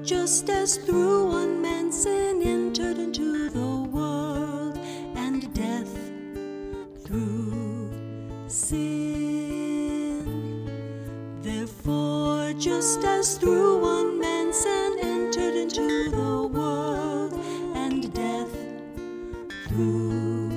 just as through one man sin entered into the world, and death through sin. Therefore, just as through one man sin entered into the world, and death through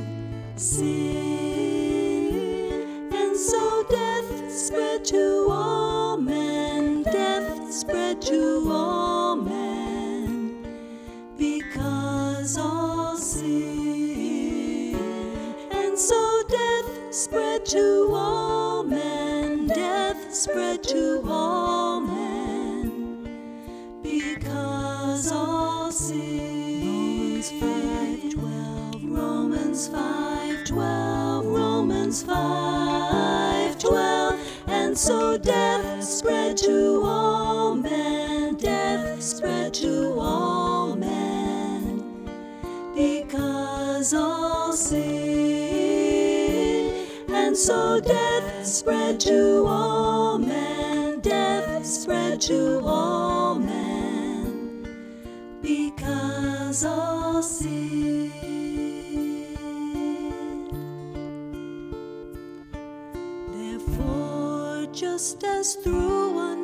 sin, and so death spread to all men, death spread to all men, because all sin. And so death spread to all men, death spread to all men, because all sin. Romans 5:12, Romans 5:12, and so death spread to all men, death spread to all men, because all sin. And so death spread to all men, death spread to all men, because all sin. Therefore, just as through one